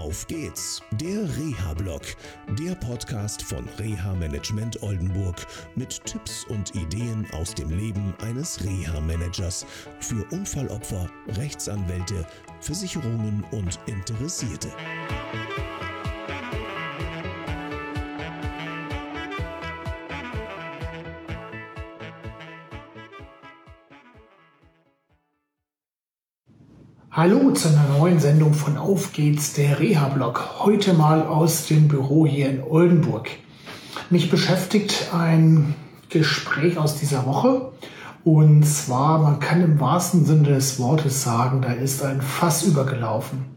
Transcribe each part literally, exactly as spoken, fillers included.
Auf geht's, der Reha-Blog, der Podcast von Reha Management Oldenburg mit Tipps und Ideen aus dem Leben eines Reha-Managers für Unfallopfer, Rechtsanwälte, Versicherungen und Interessierte. Hallo zu einer neuen Sendung von Auf geht's, der Reha-Blog. Heute mal aus dem Büro hier in Oldenburg. Mich beschäftigt ein Gespräch aus dieser Woche. Und zwar, man kann im wahrsten Sinne des Wortes sagen, da ist ein Fass übergelaufen.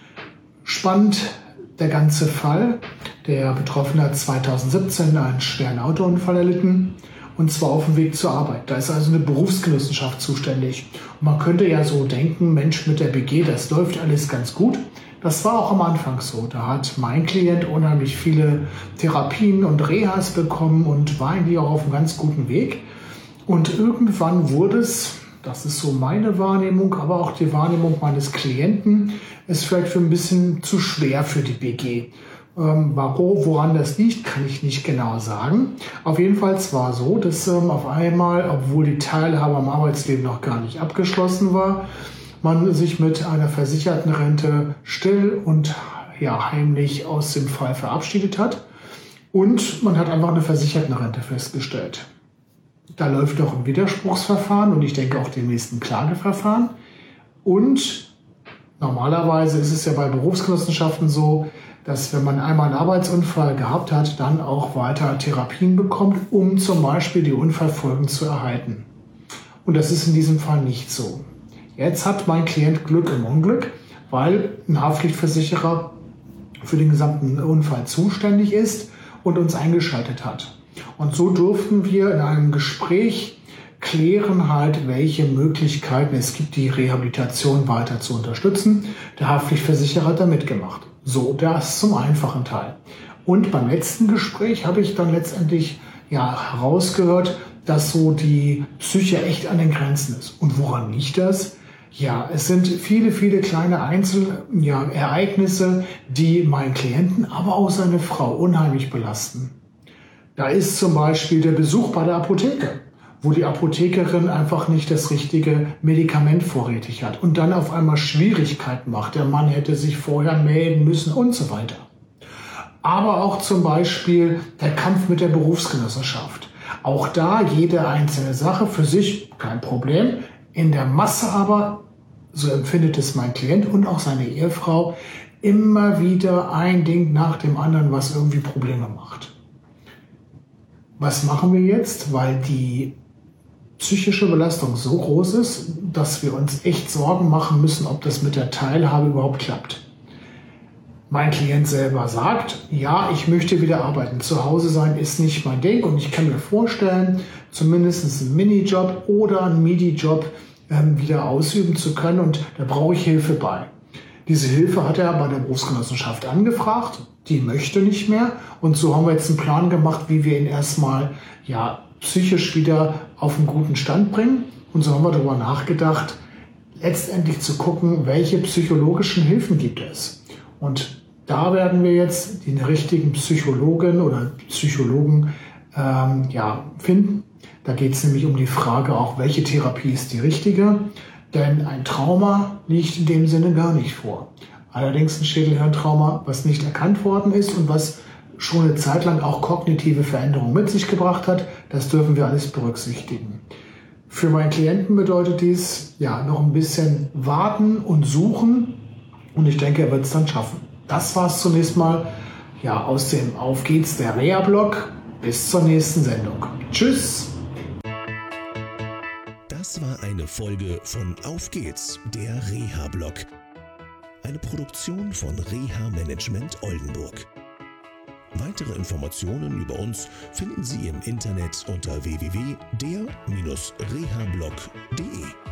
Spannend der ganze Fall. Der Betroffene hat zweitausendsiebzehn einen schweren Autounfall erlitten. Und zwar auf dem Weg zur Arbeit. Da ist also eine Berufsgenossenschaft zuständig. Und man könnte ja so denken, Mensch, mit der B G, das läuft alles ganz gut. Das war auch am Anfang so. Da hat mein Klient unheimlich viele Therapien und Rehas bekommen und war eigentlich auch auf einem ganz guten Weg. Und irgendwann wurde es, das ist so meine Wahrnehmung, aber auch die Wahrnehmung meines Klienten, es vielleicht für ein bisschen zu schwer für die B G. Ähm, warum, woran das liegt, kann ich nicht genau sagen. Auf jeden Fall war es so, dass ähm, auf einmal, obwohl die Teilhabe am Arbeitsleben noch gar nicht abgeschlossen war, man sich mit einer versicherten Rente still und ja, heimlich aus dem Fall verabschiedet hat. Und man hat einfach eine versicherte Rente festgestellt. Da läuft noch ein Widerspruchsverfahren und ich denke auch demnächst ein Klageverfahren. Und normalerweise ist es ja bei Berufsgenossenschaften so, dass wenn man einmal einen Arbeitsunfall gehabt hat, dann auch weiter Therapien bekommt, um zum Beispiel die Unfallfolgen zu erhalten. Und das ist in diesem Fall nicht so. Jetzt hat mein Klient Glück im Unglück, weil ein Haftpflichtversicherer für den gesamten Unfall zuständig ist und uns eingeschaltet hat. Und so durften wir in einem Gespräch klären halt, welche Möglichkeiten es gibt, die Rehabilitation weiter zu unterstützen. Der Haftpflichtversicherer hat da mitgemacht. So, das zum einfachen Teil. Und beim letzten Gespräch habe ich dann letztendlich ja herausgehört, dass so die Psyche echt an den Grenzen ist. Und woran liegt das? Ja, es sind viele, viele kleine Einzelereignisse, ja, die meinen Klienten, aber auch seine Frau unheimlich belasten. Da ist zum Beispiel der Besuch bei der Apotheke, wo die Apothekerin einfach nicht das richtige Medikament vorrätig hat und dann auf einmal Schwierigkeiten macht. Der Mann hätte sich vorher melden müssen und so weiter. Aber auch zum Beispiel der Kampf mit der Berufsgenossenschaft. Auch da jede einzelne Sache für sich kein Problem. In der Masse aber, so empfindet es mein Klient und auch seine Ehefrau, immer wieder ein Ding nach dem anderen, was irgendwie Probleme macht. Was machen wir jetzt? Weil die psychische Belastung so groß ist, dass wir uns echt Sorgen machen müssen, ob das mit der Teilhabe überhaupt klappt. Mein Klient selber sagt, ja, ich möchte wieder arbeiten. Zu Hause sein ist nicht mein Ding und ich kann mir vorstellen, zumindest einen Minijob oder einen Midi-Job ähm, wieder ausüben zu können und da brauche ich Hilfe bei. Diese Hilfe hat er bei der Berufsgenossenschaft angefragt, die möchte nicht mehr und so haben wir jetzt einen Plan gemacht, wie wir ihn erstmal ja psychisch wieder auf einen guten Stand bringen. Und so haben wir darüber nachgedacht, letztendlich zu gucken, welche psychologischen Hilfen gibt es. Und da werden wir jetzt den richtigen Psychologen oder Psychologen ähm, ja, finden. Da geht es nämlich um die Frage auch, welche Therapie ist die richtige. Denn ein Trauma liegt in dem Sinne gar nicht vor. Allerdings ein Schädelhirntrauma, was nicht erkannt worden ist und was schon eine Zeit lang auch kognitive Veränderungen mit sich gebracht hat. Das dürfen wir alles berücksichtigen. Für meinen Klienten bedeutet dies ja noch ein bisschen warten und suchen und ich denke, er wird es dann schaffen. Das war es zunächst mal ja, aus dem Auf geht's, der Reha-Blog. Bis zur nächsten Sendung. Tschüss! Das war eine Folge von Auf geht's, der Reha-Blog. Eine Produktion von Reha Management Oldenburg. Weitere Informationen über uns finden Sie im Internet unter w w w punkt der Bindestrich rehablog punkt de.